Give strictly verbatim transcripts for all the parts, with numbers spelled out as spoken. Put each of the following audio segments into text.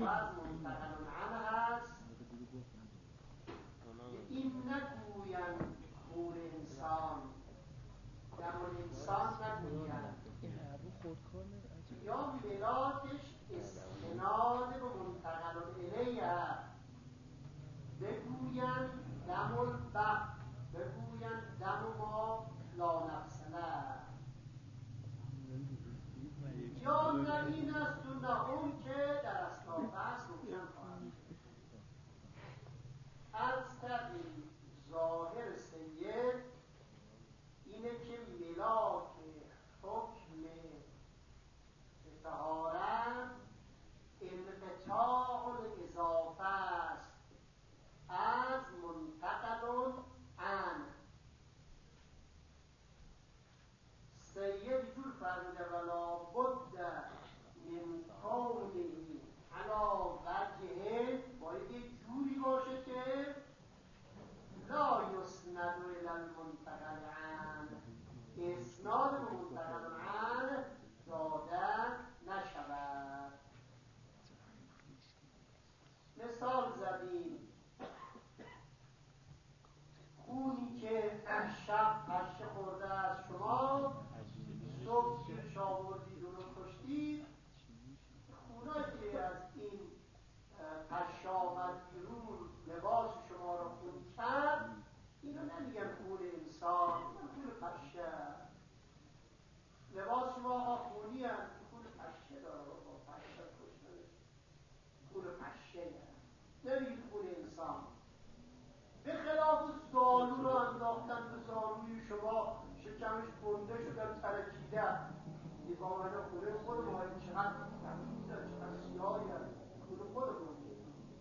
از منتقل عنه هست این نگویند خون انسان، دم انسان نگویند، یا ملاکش استناد به منتقل الیه هست. بگویند دم البحر، بگویند دم ما لا نفس له، یا نه این است و نه اون که در اصناف بحث روشن خواهد شد. از طریق ظاهر سید اینه که ملاک حکم طهارت انقطاع الاضافه است از منتقل عنه. سید جور فرموده ولا بد من کونه علی وجه، باید یک جوری باشه که لا یسند الی المنتقل عنه، اسناد به منتقل عنه داده نشود. مثال زدیم خونی که شب پشه خورده از شما، صبح گیرش آوردید اونو کشتید، خونایی که از این پشه آمد بیرون لباس شما را خون کرد، اینو نمیگن خون انسان، خون پشه. لباس شما آقا خونی هم خون پشه داره، با پشه کشتنش خون پشه هم نمیگید خون انسان. به خلاف زالو رو انداختن به زالوی شما، شکمش بنده شدن ترکیده، دیگاه منو خونه خود ما این چقدر تمیزه، چقدر سیاهی هست، خونه خود بنده.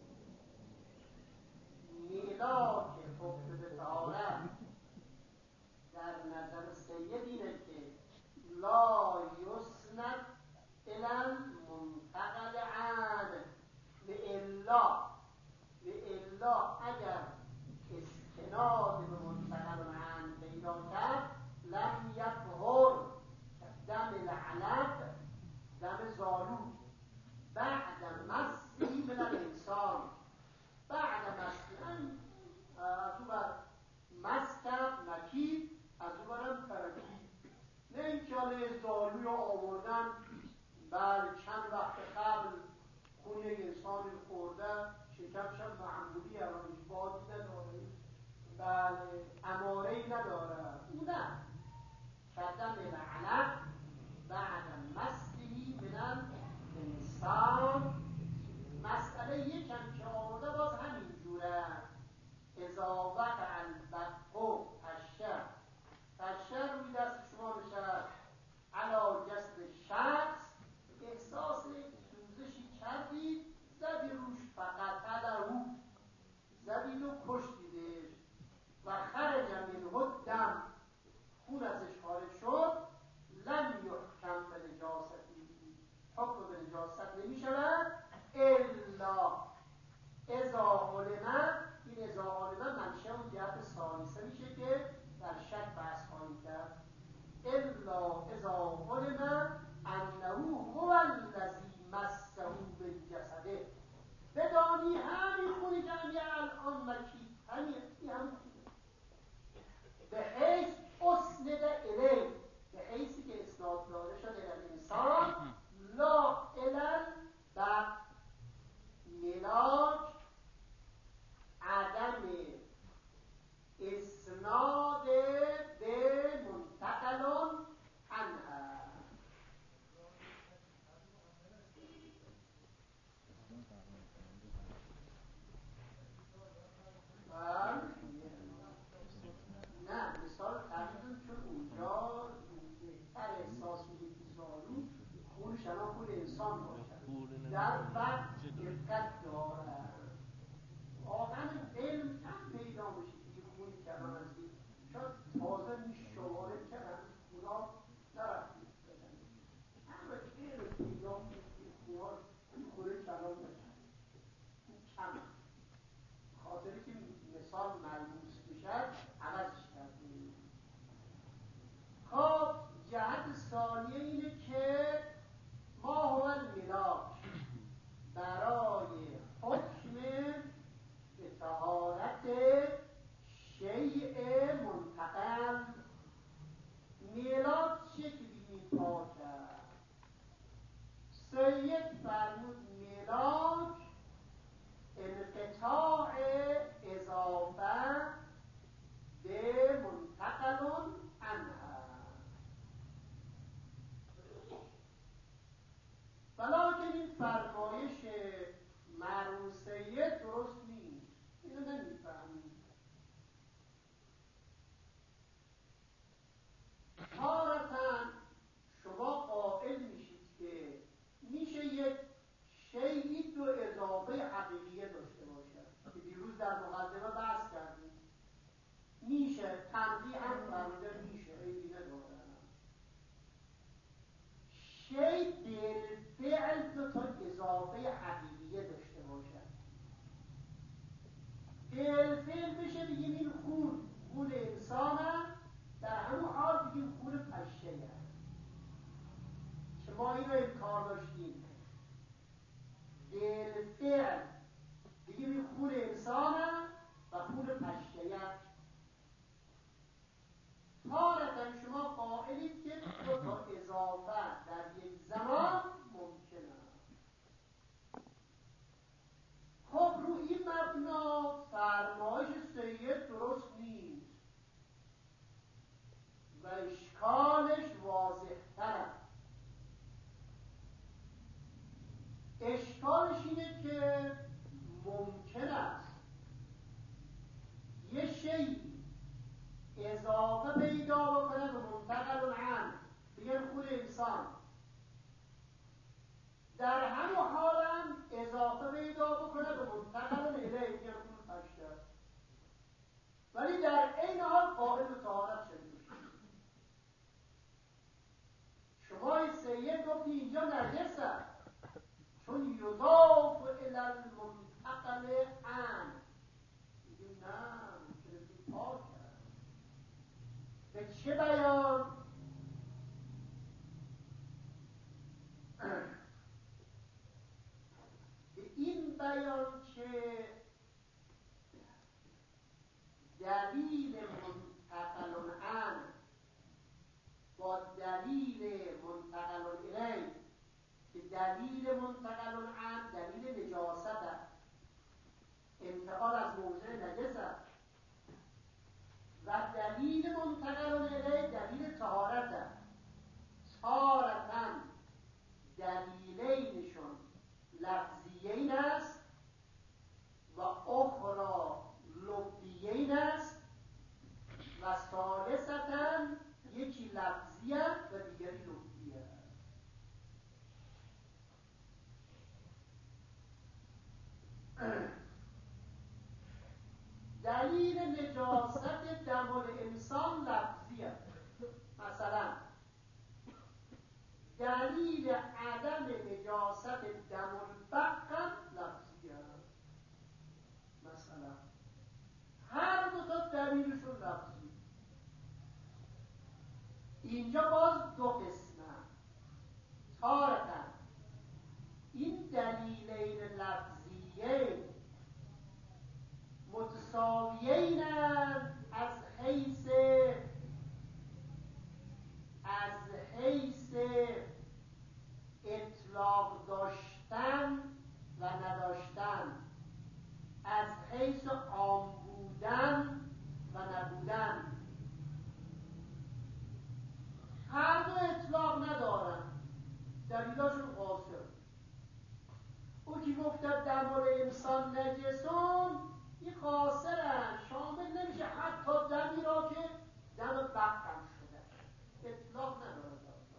میلاک حکم به طهارت در نظر سید اینه که لا یسند الی المنتقل عنه، لإلا لإلا اگر استناد به منتقل عنه پیدا کرد لم یطهر دم العلق، دم زالو، بعد مسی من الانسان، بعد مسی از او بر مس کرد نکید، از او برم ترکید. نه این که حاله زالوی آوردن بر چند وقت قبل خون انسان خورده، شکمش هم معمولی هرانش بادی نداره، بله امارهی نداره، او نه کردن العلق بعد مسیحی من انسان. مسئله یکم که آورده باز همین جوره، اذا وقع البقع پشه، پشه روی دست شما نشد علی جسد شخص، احساس سوزشی کردید، زدی روش فقط علیه، زدید و کشتیدش و خرج منه دم، خون ازش خارج شد، لم یحکم به نجاستی، حکم به نجاست نمی شود الا اذا علم. این اذا علم منشه اون جهت ثالثه میشه که در شک بحث خواهیم کرد. الا اذا علم انه هو الذی مسه بالجسده، بدانی همین خونی که همین الان مکی همین هم به حیث اسند الی، به حیثی که اسناد داده شده در انسان، لا الل بر ملاک عدم اسناد به منتقلون عنها. نه مثال تقریبا چون اونجا بهتر احساس میده که زالو خونش الان خون انسان باشد، در وقت دقت دارد، واقعا علم کم پیدا میشه که خونی که الان هستی شاید تازه میشه شماره کردن خونا نرفتید بزنید، اما علم پیدا میشه که خونا خونه کلام بشن کم، خاطری که مثال ملموس بشد عوضش کردیم. خب جهت ثانیه اینه که ما هو الملاک، بله تجزیه داشته باشد. فعل فعل بشه بگیم این خون خون انسانه، در همون حال بگیم خون پشه هست که ما این رو انکار داشتیم. فعل فعل بگیم این خون انسانه و خون پشه هست. تارتاً شما قائلید که دو تا اضافه در یک زمان ممکنه. خب رو این مبنا فرمایش سید درست نیست و اشکالش واضح تره. اشکالش اینه که ممکن است یه شیء اضافه پیدا بکنه به منتقل العن، بگن خود انسان، در همه حالم اضافه پیدا بکنه به منتقل الیه، بگن خود پشته، ولی در این حال قائل به طهارت شده باشه. شما سید گفتی اینجا نجسه چون یضاف الی المنتقل عن، میگیم نه ممکنه پاک کرد. به چه بیان؟ به این بیان که دلیل منتقل عن با دلیل منتقل الیه، که دلیل منتقل عن دلیل نجاست است، انتقال از موضع نجس است، و دلیل منتقل الیه دلیل طهارت است. طهارتاً دلیلینشون لفظیین است و اخرى لفظیین است و ثالثتاً یکی لفظی است و دیگری لفظی است. دلیل نجاست دم الانسان لفظی است. مثلا دلیل عدم نجاست دم البقر لفظی است. مثلا هر دو تا دلیلشون لفظی. اینجا باز دو قسمه. تارتاً این دلیلین لفظیین متساویین از حیث از حیث اطلاق داشتن و نداشتن، از حیث عام بودن و نبودن. هر دو اطلاق ندارن، دلیلاشون قاصر. او که گفته دم الانسان نجسون، این قاصرن، شامل نمیشه حتی دمی را که دم بقم شده، اطلاق نداره.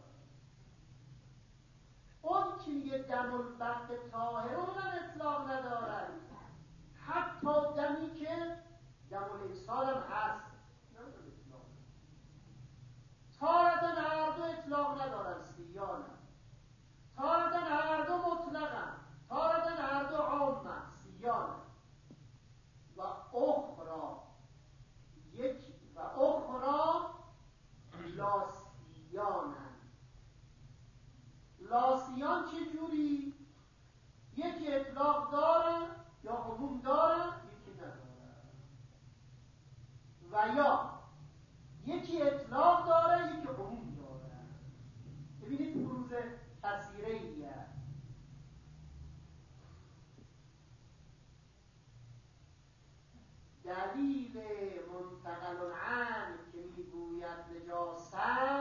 اون که میگه دم البق طاهر، اونم اطلاق ندارن، حتی دمی که دم الانسان هم هست نداره اطلاق. تارتاً هر دو اطلاق ندارن، سیانه. تارتاً هر دو مطلقن، تارتاً هر دو عامن، سیانه. و اخرى یک و اخرى لاسیانن. لاسیان چجوری؟ یکی اطلاق دارن یا عموم دارن، یکی ندارن. و یا یکی اطلاق داره یکی عموم داره. ببینید فروز کثیره ایه. دلیل منتقل عن که میگوید نجاست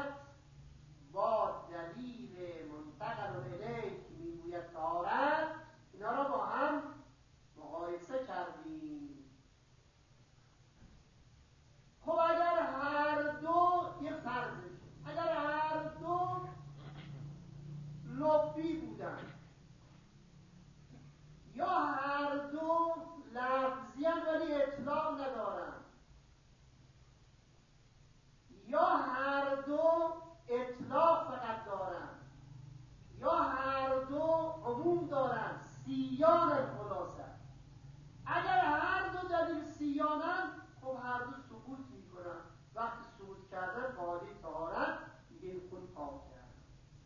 با دلیل منتقل الیه که میگوید طهارت، اینا را با هم مقایسه کردیم. خب اگر هر دو یه فرض، اگر هر دو لفظی بودن یا هر دو لفظی هم ولی اطلاق ندارن، یا هر دو اطلاق فقط دارن، یا هر دو عموم دارن، سی سیان خلاصه. اگر هر دو دلیل سیانن، خب هر دو سقوط میکنن. وقتی سقوط کردن باقی طهارت، دیگه این خون پاک کرد.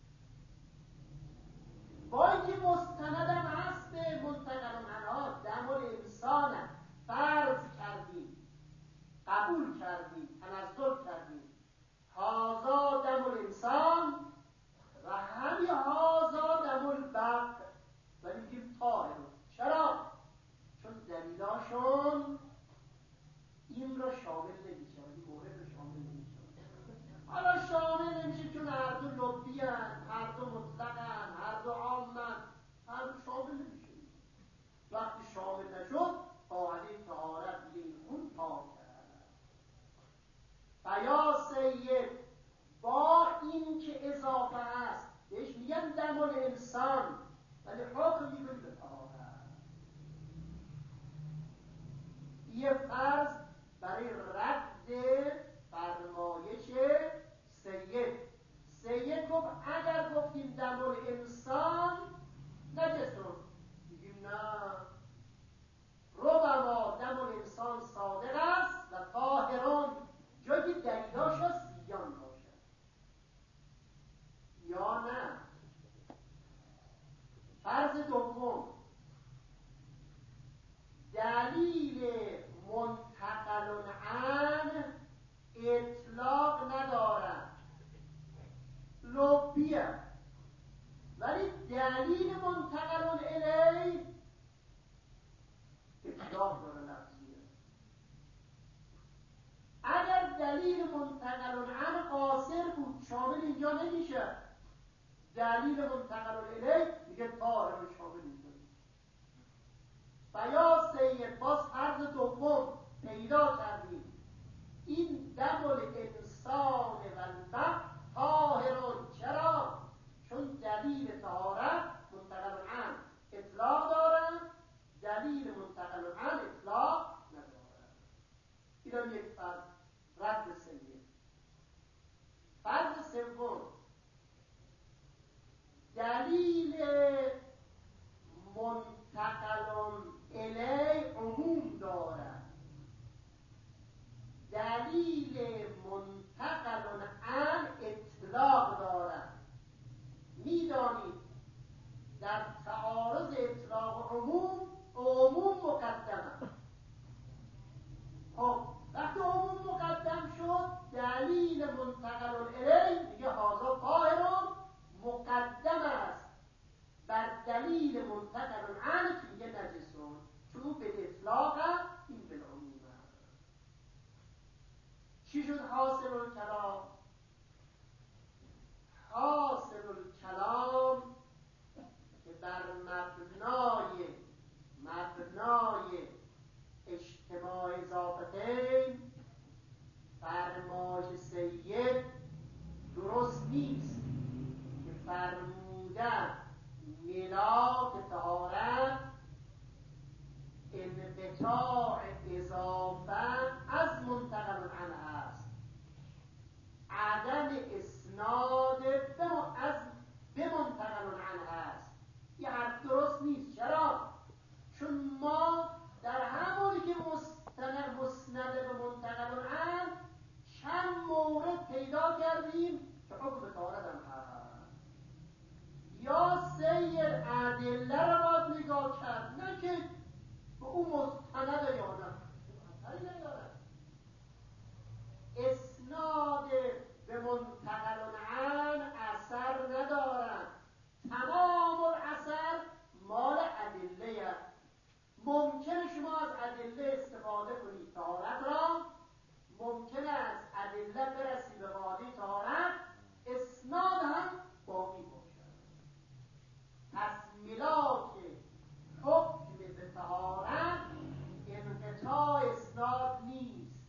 با اینکه مستندم هست به منتقل عنها دم الانسان فرض کردیم، قبول کردیم، تنزل کردیم هازا دم الانسان و همی هازا دم البق، ولی میگیم طاهر. چرا؟ چون دلیلاشون این را شامل نمیشه، این مورد را شامل نمیشه. حالا شامل نمیشه چون هر دو لبی هن، هر دو مطلق هن، هر دو عام هن، هر دو شامل نمیشه. وقتی شامل نشد قاعده طهارت دیگه این خون پاک کرد. و یا سید با این که اضافه هست بهش میگن دم الانسان، ولی حکم میکنی به طهارت. یه فرض برای رد فرمایش سید. سید گفت اگر گفتیم دم الانسان نجسون، میگیم نه، ربما دم الانسان صادق است و طاهرون، جایی که دلیلاش سیان باشد. یا نه، فرض دوم دلیل منتقل عن اطلاق ندارد، لبیه، ولی دلیل منتقل الی اطلاق داره، لفظیه. اگر دلیل منتقل عن قاصر بود شامل اینجا نمیشه، دلیل منتقل الی میگه طاهر شامل میشه. و یا سید باز فرض دوم پیدا کردیم، این دم الانسان و البق طاهرون. چرا؟ چون دلیل طهارت منتقل عن اطلاق دارن، دلیل منتقل عن اطلاق ندارن. اینم یک فرض رد سید. فرض سوم دلیل منتقل الی عموم دارد، دلیل منتقل عن اطلاق دارد. میدانید در تعارض اطلاق عموم، عموم مقدمه. خب وقتی عموم مقدم شد دلیل منتقل الی میگه هذا طاهر مقدم است بر دلیل منتقل عن که میگه نجسون، چون به اطلاق این به عموم. چی شد حاصل الکلام؟ حاصل الکلام که بر مبنای مبنای اجتماع اضافتین فرمایش سید درست نیست که فرمودن ملاک طهارت انقطاع اضافه از منتقل عنه است، عدم اسناد از به منتقل عنه است. این حرف درست نیست. چرا؟ چون ما در همونی که مستند مسند به منتقل عنه چند مورد پیدا کردیم که حکم طهارت هم هست. یا سیر ادله رو باید نگاه کرد، نه که به اون مستند یا نه هری ندارد. اسناد به منتقل عن اثر ندارد، تمام الاثر مال ادله است. ممکنه شما از ادله استفاده کنید طهارت را، ممکنه از ادله برسی به قاعده طهارت، اسناد هم باقی باشد. پس ملاک حکم به طهارت انقطاع اسناد نیست،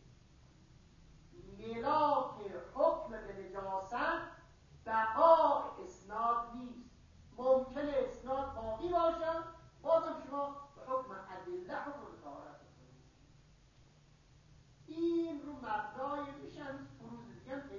ملاک حکم به نجاست بقاء اسناد نیست. ممکنه اسناد باقی باشد، بازم شما به حکم ادله حکم به طهارت کنید. این رو مبنای میشن فروض دیگه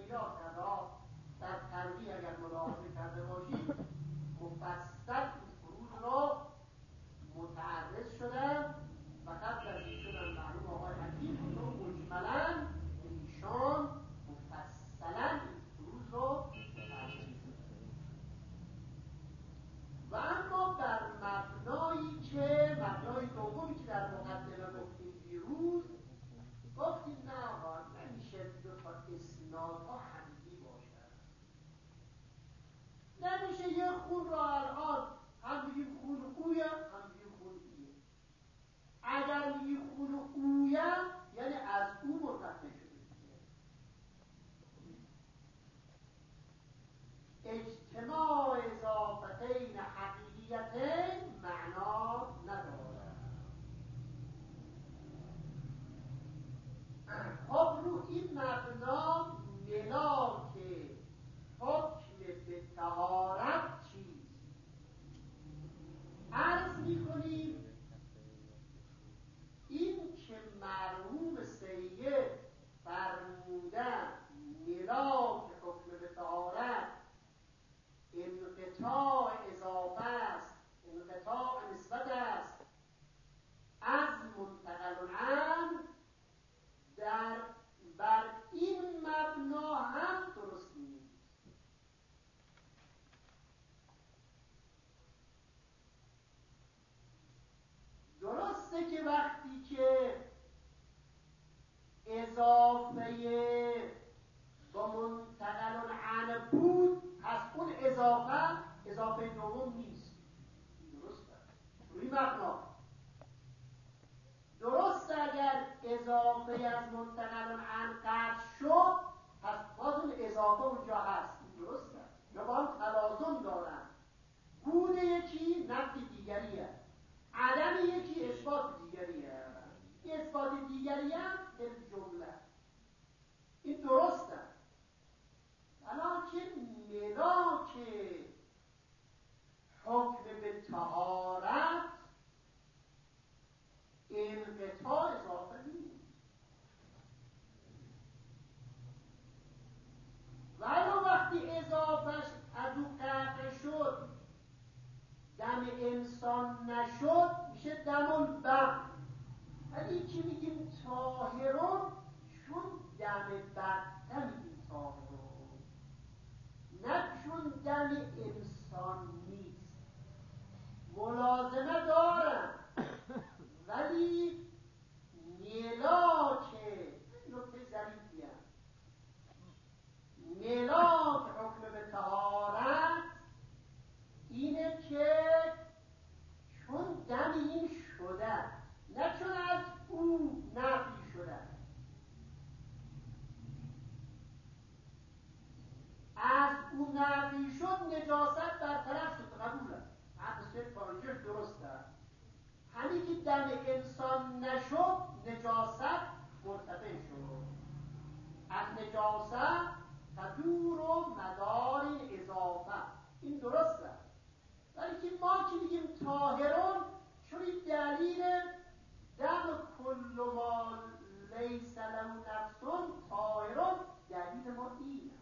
درسته که وقتی که اضافه با منتقل عن بود، پس اون اضافه اضافه دوم نیست. درسته؟ روی مبنا درست اگر اضافه از منتقل عن قطع شد، پس باز اون اضافه اونجا هست. درسته؟ یا با هم تلازم دارن. بود یکی نفی دیگریه، عدم یکی اثبات دیگریه. این اثبات دیگری هم در جمله این درسته. ولیکن ملاک حکم به طهارت انقطاع اضافه نیست. ولی وقتی اضافهش از او قطع شد، دم انسان نشد، میشه دم البق. ولی که میگیم طاهرون، چون دم بقه میگیم طاهرون، نه چون دم انسان نیست. ملازمه دارم ولی ملاک نکته ظریفی هم ملاک حکم به طهارت اینه که چون دم این شده، نه چون از او نفی شده. از او نفی شد نجاست برطرف شد، قبوله. حدث پارنجر درسته. همین که دم انسان نشد نجاست مرتفع شد. از نجاست تدور و مدار اضافه، این درسته. ولی که ما که میگیم طاهرون، چون این دلیل دم کل ما لیس له نفسون طاهرون، دلیل ما اینه.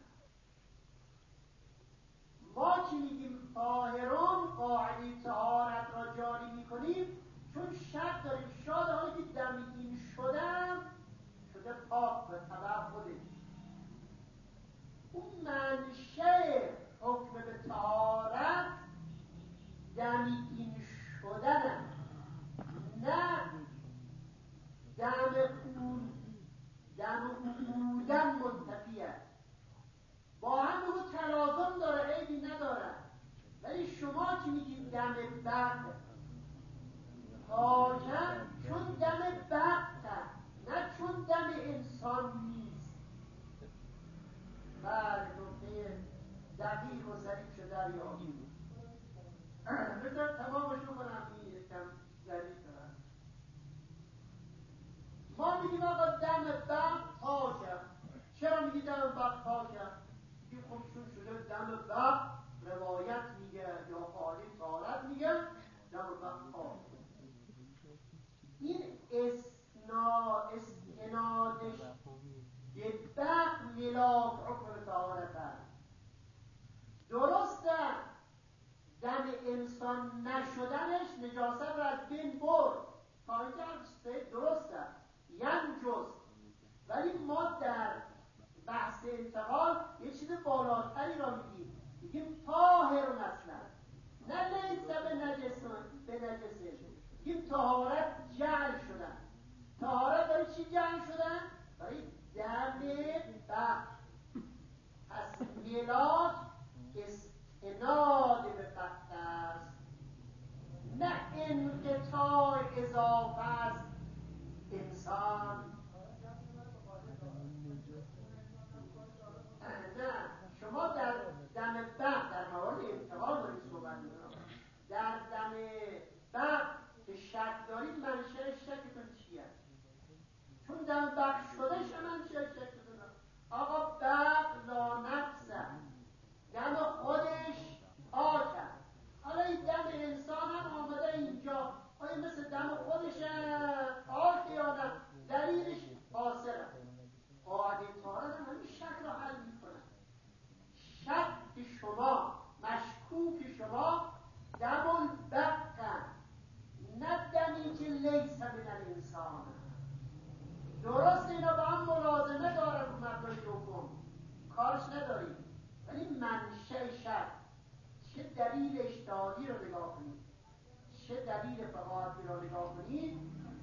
ما که میگیم طاهرون قاعده طهارت را جاری میکنیم، چون شک داریم شاید حالا که دم این شدم شده پاک به طبع خودش. اون منشأ حکم به طهارت دمی این شدنم، نه دم اون دم بودن منتفیه. با هم بگو تلازم داره، عیبی نداره. ولی شما که میگید دم بقت پاکن، چون دم بقت، نه چون دم انسان نیست. بله، نکته دقیق و ظریف شده دریابی. بذار تمامش رو کنم، این یکم ظریف دارم. ما میگیم آقا دم بقت پاکه. چرا میگی دم بقت پاکه؟ میگیم خب چون شده دم بقت روایت میگه یا خالی طهارت میگه، دم بقت پاکه. این اسنا استنادش به بقت ملاک حکم طهارت هست. درسته دم انسان نشدنش نجاست رو از بین برد، تا اینجا درسته ینجز. ولی ما در بحث انتقال یه چیز بالاتری را میگیم، میگیم طاهر اصلا، نه لیسه به نجسه به نجسه میگیم طهارت جعل شدن. طهارت برای چی جعل شدن؟ برای دم بقت. پس ملاک استناد به بقت است، نه انقطاع اضافه است. انسان نه، شما در دم بقت در موارد انتقال دارید صحبت می‌کنید. در دم بقت که شک دارید، منشأ شکتون چیه؟ چون دم بقت شده شما منشأ شکتون آقا بقت لا نفسه، دم خودش پاکه. حالا این دم انسان هم آمده اینجا، آیا مثل دم خودشه پاکه یا نه؟ دلیلش حاصله. قاعده طهارت هم همین شک را حل میکنه. شک شما، مشکوک شما دم البقه، نه دمی که لیس من الانسان. درست اینا با هم ملازمه دارن رو مبنای حکم، کارش نداریم. ولی منشأ شک، چه دلیل اجتهادی رو نگاه کنید، چه دلیل فقاهتی رو نگاه کنید،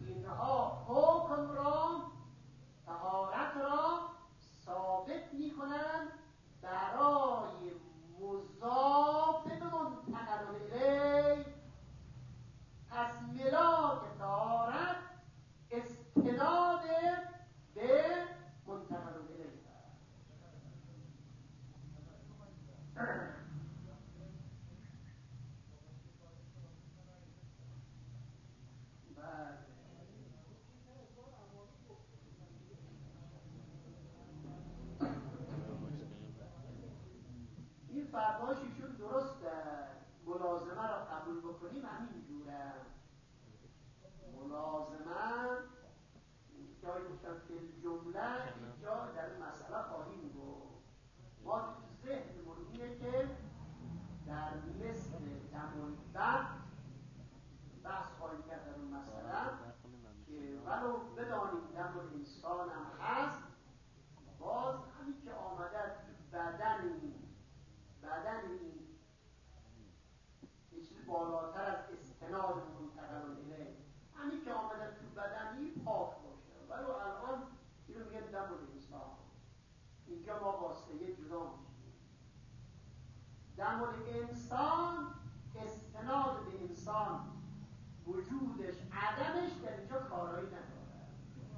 عدمش در اینجا کارایی نداره.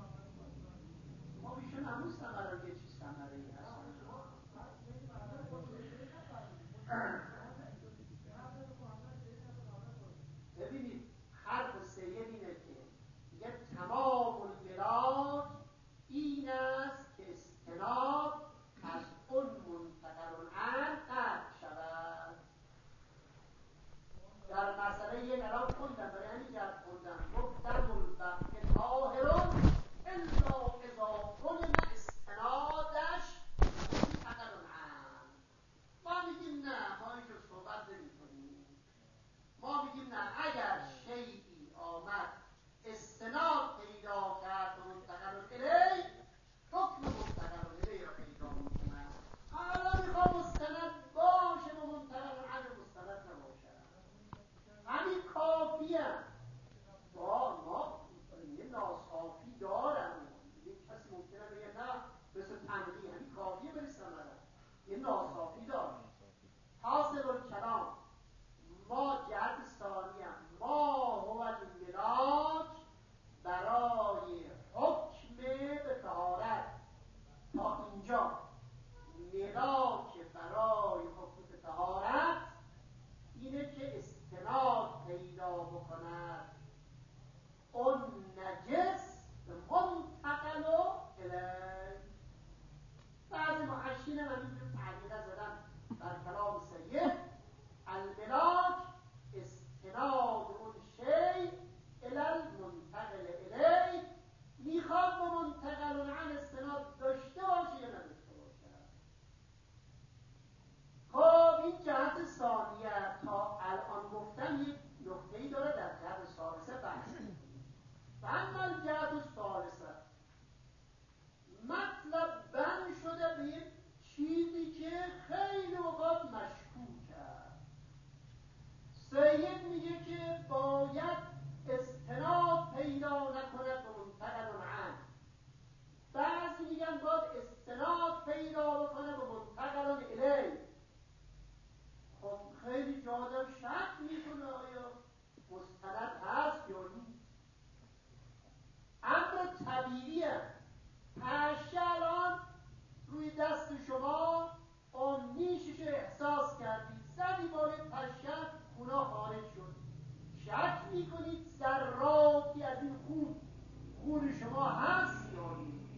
ما بیشون همون ثمره یه چیز ثمره ای هست. ببینید حرف سید اینه که میگه تمام الملاک این است که استناد از اون منتقل الان قطع شود. در مسئله یک الان خوندم، برای همین جد خوندم، گفتم البقی طاهرون الا اذا علم استنادش منتقل الان. ما میگیم نه، ما اینجا صحبت نمی کنیم. ما میگیم نه، اگر شیئی آمد استناد پیدا کرد و منتقل الیه، حکم منتقل الیه را پیدا میکنه. حالا میخوام مستند باشه و منتقل الیه مستند نباشه، همین کافیه. با ما یه ناصافی دارم، یه کسی ممکنه بگه نه مثل تنقیه، همین کافیه برسن برم، یه ناصافی دارم. حاصل الکلام ما جهت ثانیه ما هو الملاک برای حکم به طهارت. تا اینجا ملاک برای حکم به طهارت اینه که استناد پیدا بکند اون نجس منتقل الیه. بعضی محشین هم اینجور تعلیقه زدن در کلام سید الملاک استناد اون شی الی المنتقل الیه، میخواد با منتقل عن استناد داشته باشه یا نداشته باشه. خب این جهت ثانیه تا الان گفتم یک نکته‌ای داره در جهت ثالثه بحث می‌کنیم. و اما الجهت الثالثه مطلب بند شده به یک چیزی که خیلی اوقات مشکوک است. سید میگه که باید استناد پیدا نکند به منتقل عن، بعضی میگن باید استناد پیدا بکنه به منتقل الیه. خب خیلی جادم شک میکنه آیا مستند هست یا نیست. امر طبیعیه. پشه الان روی دست شما اون نیشش احساس کردید، زدی بالای پشه خونا خارج شد، شک میکنید ذراتی از این خون خون شما هست یا نیست.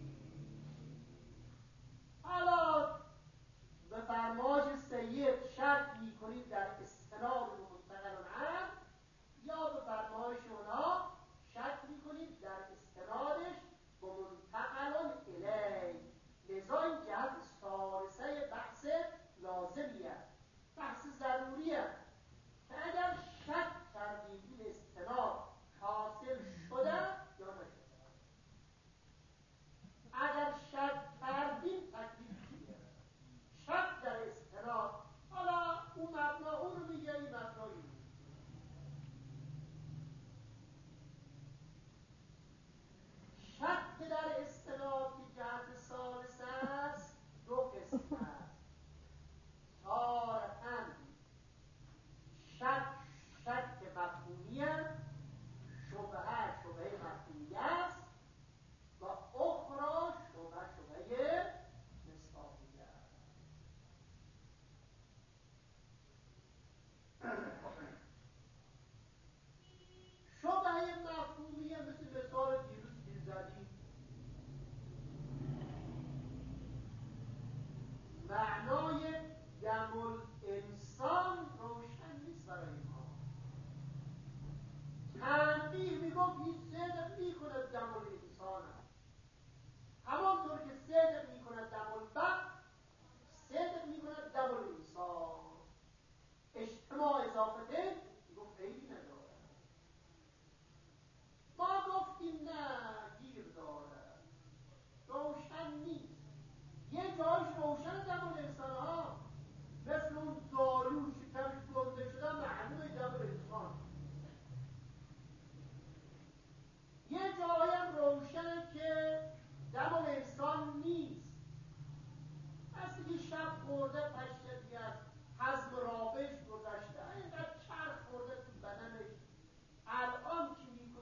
حالا به فرمایش سید شک میکنید در استناد به منتقل عن، یا به فرمایش اونا شک میکنید در استنادش به منتقل الیه. لذا این جهت ثالثه بحث لازمیه، بحث ضروریه که اگر شک کردید این استناد حاصل شده یا نشده. اگر شک کردید تکلیف چیه؟ شک در استناد، حالا اون مبنا اون رو میگه، این مبنا این رو. شک در استناد که جهت ثالث است دو قسم است. تارتاً شک شک مفهومیه، شبهه شبهه مفهومیه است، و اخرى شبهه شبهه مصداقیه است. شبهه مفهومیه مثل مثال دیروز دیر زدیم، معنای دم الانسان روشن نیست برای ما. تنبیه میگفت این صدق میکند دم الانسان، همانطور که صدق میکند دم البق، صدق میکند دم الانسان. اجتماع اضافته میگفت عیبی نداره. ما گفتیم نه گیر داره، روشن نیست. یه جایش روشن دم الانسان ها، مثل اون زالو شکمش گنده شده معلومه دم الانسان. یه جایم روشنه که دم الانسان نیست، مثل که شب خورده پشتی از حزم رابش گذشته، اینقدر چرخ خورده تو بدنش، الان که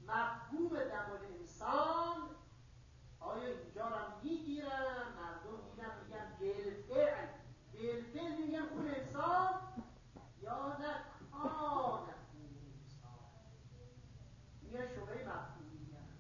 مفهوم دم الانسان آیا اینجا را میگیرن؟ مردم میگن میگن بالفعل بالفعل میگن خون انسان یا نه کان خون انسان؟ میگن شبهه مفهومی میگن.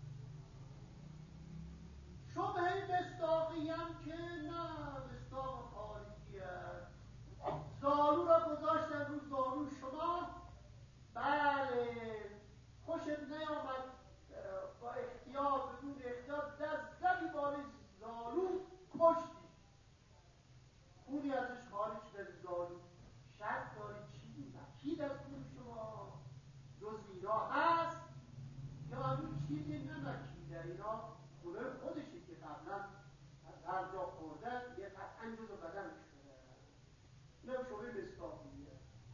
شبهه مصداقی هم که نه، مصداق خارجی است. زالو را گذاشتن رو زالو شما، بله خوشت نیامد با احتیاط بدون احتیاط دست زدی بالای زالو کشتی، خونی ازش خارج به زالو. شک داری چی مکید از خون شما جز اینا هست یا همین چیزی نمکیده؟ اینا خونه خودشه که قبلا از هر جا خوردن یه قطعا جز بدنش شده. اینم شبه مصداقیه.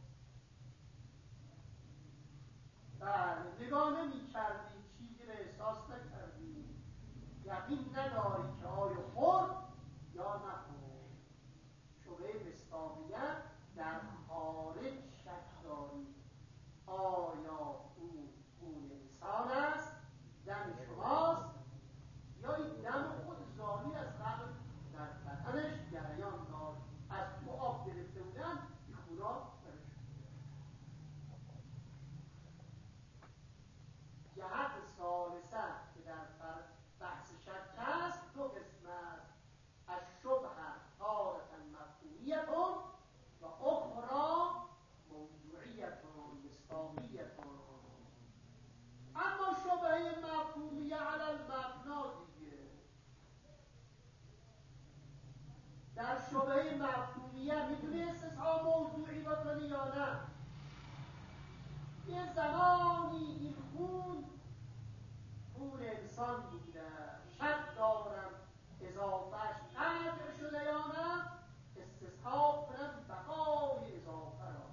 بله نگاه نمی کردی، چیزی رو احساس نکردی، یقین نداری که آیا خورد یا نخورد. شبه مصداقیت در خارج شک داری، آیا او خون انسان است، دم شماست، یا این دم خود زامی از قبل در بدنش جریان داشت، از تو آب گرفته بودن این خونا برش. جهت ثالثه که در بحث شک هست دو قسم است: از شبه تارة مفهومیت و اخرى موضوعیت مصداقیت. اما شبهه مفهومیه علی المبنا دیگه. در شبهه مفهومیه میتونی استصحاب موضوعی بکنی یا نه؟ یه زمانی این خون خون انسان بوده، شک دارم اضافهش قطع شده یا نه، استصحاب کنم بقای اضافه را.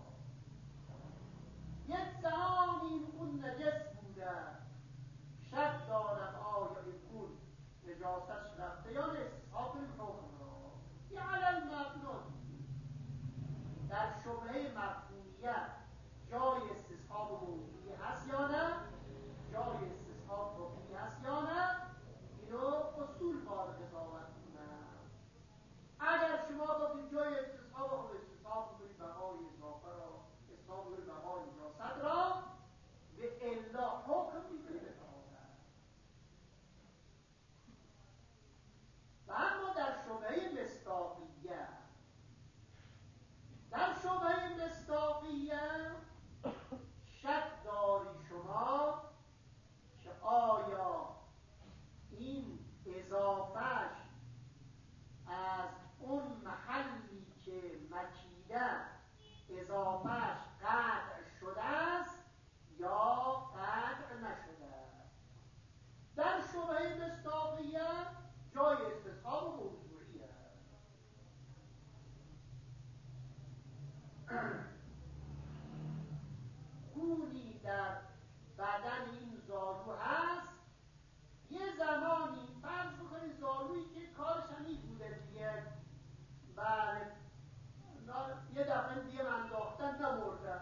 یک زمانی این خون نجس بوده، شک دارم آیا این خون نجاستش رفته یا نه، استصحاب کنیم حکم را. یه علل مبنا. در شبهه مفهومیت جای استصحاب موضوعی هست یا نه، جای استصحاب حکمی هست یا نه، اینو اصول بار قضاوت کنن. اگر شما گفتید جای استصحاب رو استصحاب کنید بقای اضافه را، استصحاب کنید بقای نجاست را، به الا حکم میکنید بتعادل. و اما در شبهه مصداقیه، در شبهه مصداقیه شک داری شما که آیا این اضافهش از اون محلی که مکیده اضافهش قطع شده است یا قطع نشده است. در شبهه مصداقیه جای استصحاب موضوعی است. خونی در بدن این زالو هست، یه زمانی فرض بکنید زالویی که کارش همین بوده دیگه، بله یه دفعه دیگه انداختن نمردن،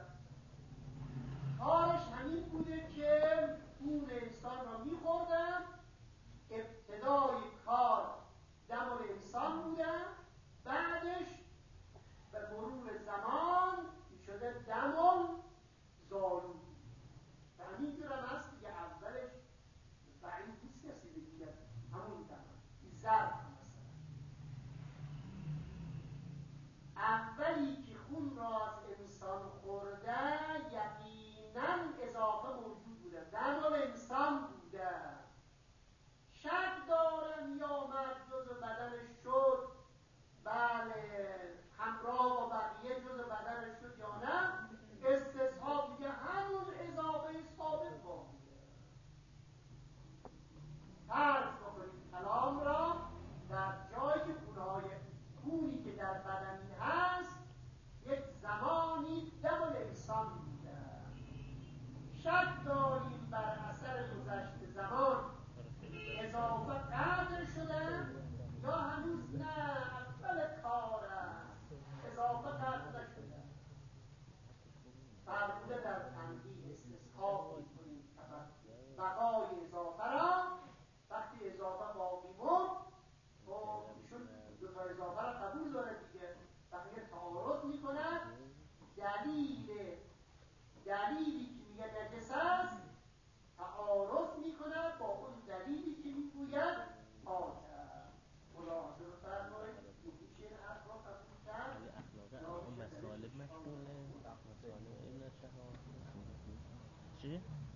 کارش همین بوده که خون انسان را میخوردن، ابتدای کار دم انسان بودن، بعدش به مرور زمان شده دم زالو. و همینجور هم هست دیگه، اولش بعید نیست کسی بگید همون دم این ضرب مثلا اولی که خون را از انسان خورده یقینا اضافه موجود بوده، دم انسان بوده. شک دارم یا مرد جز بدنش شد، بله همراه با بقیه جز بدنش شد یا نه، استصحاب دیگه همون اضافه ثابت باقیه. فرض بکنید کلام را دیگه نجس است تعارف میکند با اون دلیلی که میگوید پاک است. خلاصه رو فرمایید یکی شعر حرف را قبول کرد اون مسالب مشغوله مسالب ابن شهاب چی؟